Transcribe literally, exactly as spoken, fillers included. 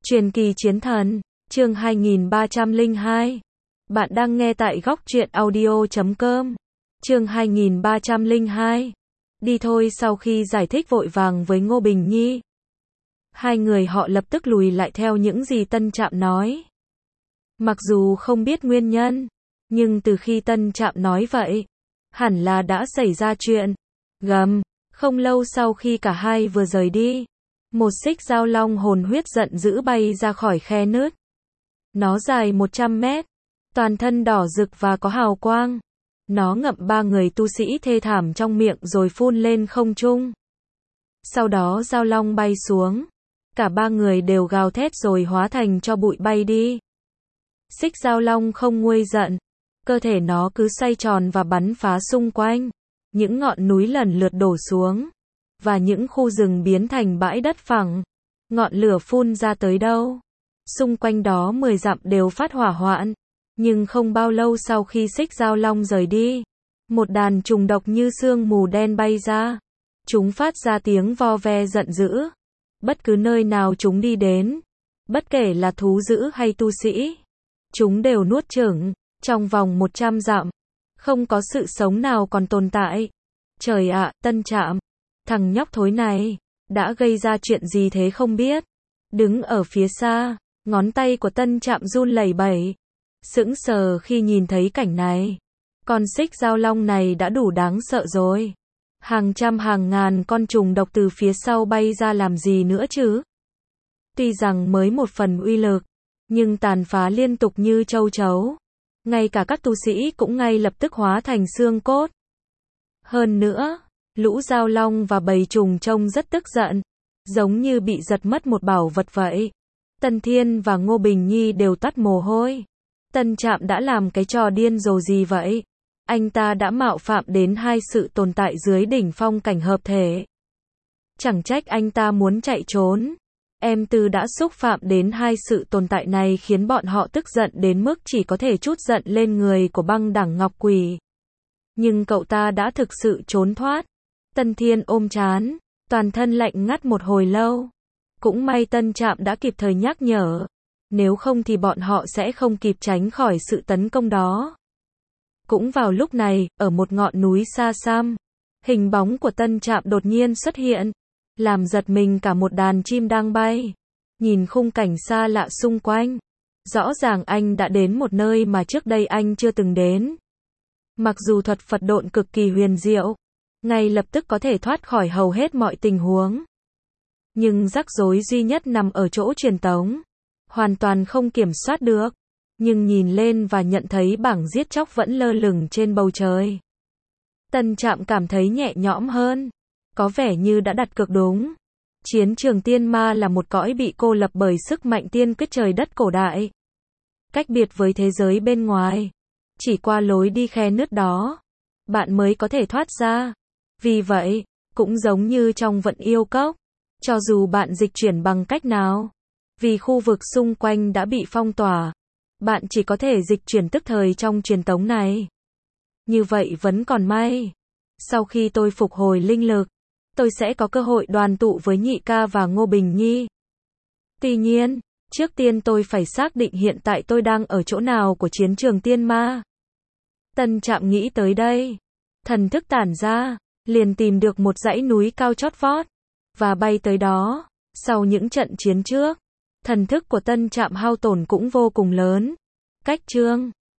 Truyền kỳ chiến thần, chương hai nghìn ba trăm lẻ hai. Bạn đang nghe tại góc truyện audio chấm com. Chương hai nghìn ba trăm lẻ hai. Đi thôi. Sau khi giải thích vội vàng với Ngô Bình Nhi, hai người họ lập tức lùi lại theo những gì Tân Trạm nói. Mặc dù không biết nguyên nhân, nhưng từ khi Tân Trạm nói vậy, hẳn là đã xảy ra chuyện. Gầm, không lâu sau khi cả hai vừa rời đi, một xích giao long hồn huyết giận dữ bay ra khỏi khe nứt. Nó dài một trăm mét, toàn thân đỏ rực và có hào quang. Nó ngậm ba người tu sĩ thê thảm trong miệng rồi phun lên không trung. Sau đó giao long bay xuống, cả ba người đều gào thét rồi hóa thành tro bụi bay đi. Xích giao long không nguôi giận, cơ thể nó cứ xoay tròn và bắn phá xung quanh. Những ngọn núi lần lượt đổ xuống, và những khu rừng biến thành bãi đất phẳng. Ngọn lửa phun ra tới đâu, xung quanh đó mười dặm đều phát hỏa hoạn. Nhưng không bao lâu sau khi xích giao long rời đi, một đàn trùng độc như sương mù đen bay ra. Chúng phát ra tiếng vo ve giận dữ. Bất cứ nơi nào chúng đi đến, bất kể là thú dữ hay tu sĩ, chúng đều nuốt chửng. Trong vòng một trăm dặm, không có sự sống nào còn tồn tại. Trời ạ, Tân Trạm, thằng nhóc thối này, đã gây ra chuyện gì thế không biết. Đứng ở phía xa, ngón tay của Tân Trạm run lẩy bẩy. Sững sờ khi nhìn thấy cảnh này. Con xích giao long này đã đủ đáng sợ rồi. Hàng trăm hàng ngàn con trùng độc từ phía sau bay ra làm gì nữa chứ. Tuy rằng mới một phần uy lực, nhưng tàn phá liên tục như châu chấu. Ngay cả các tu sĩ cũng ngay lập tức hóa thành xương cốt. Hơn nữa, lũ giao long và bầy trùng trông rất tức giận, giống như bị giật mất một bảo vật vậy. Tân Thiên và Ngô Bình Nhi đều toát mồ hôi. Tân Trạm đã làm cái trò điên rồ gì vậy? Anh ta đã mạo phạm đến hai sự tồn tại dưới đỉnh phong cảnh hợp thể. Chẳng trách anh ta muốn chạy trốn. Em Tư đã xúc phạm đến hai sự tồn tại này khiến bọn họ tức giận đến mức chỉ có thể trút giận lên người của băng đẳng ngọc quỷ. Nhưng cậu ta đã thực sự trốn thoát. Tân Thiên ôm trán, toàn thân lạnh ngắt một hồi lâu. Cũng may Tân Trạm đã kịp thời nhắc nhở. Nếu không thì bọn họ sẽ không kịp tránh khỏi sự tấn công đó. Cũng vào lúc này, ở một ngọn núi xa xăm, hình bóng của Tân Trạm đột nhiên xuất hiện, làm giật mình cả một đàn chim đang bay. Nhìn khung cảnh xa lạ xung quanh, rõ ràng anh đã đến một nơi mà trước đây anh chưa từng đến. Mặc dù thuật Phật độn cực kỳ huyền diệu, ngay lập tức có thể thoát khỏi hầu hết mọi tình huống. Nhưng rắc rối duy nhất nằm ở chỗ truyền tống. Hoàn toàn không kiểm soát được. Nhưng nhìn lên và nhận thấy bảng giết chóc vẫn lơ lửng trên bầu trời. Tân Trạm cảm thấy nhẹ nhõm hơn. Có vẻ như đã đặt cược đúng. Chiến trường tiên ma là một cõi bị cô lập bởi sức mạnh tiên quyết trời đất cổ đại. Cách biệt với thế giới bên ngoài. Chỉ qua lối đi khe nứt đó, bạn mới có thể thoát ra. Vì vậy, cũng giống như trong Vận Yêu Cốc, cho dù bạn dịch chuyển bằng cách nào, vì khu vực xung quanh đã bị phong tỏa, bạn chỉ có thể dịch chuyển tức thời trong truyền tống này. Như vậy vẫn còn may. Sau khi tôi phục hồi linh lực, tôi sẽ có cơ hội đoàn tụ với Nhị Ca và Ngô Bình Nhi. Tuy nhiên, trước tiên tôi phải xác định hiện tại tôi đang ở chỗ nào của chiến trường tiên ma. Tân Trạm nghĩ tới đây, thần thức tản ra, liền tìm được một dãy núi cao chót vót, và bay tới đó. Sau những trận chiến trước, thần thức của Tân Trạm hao tổn cũng vô cùng lớn. Cách chương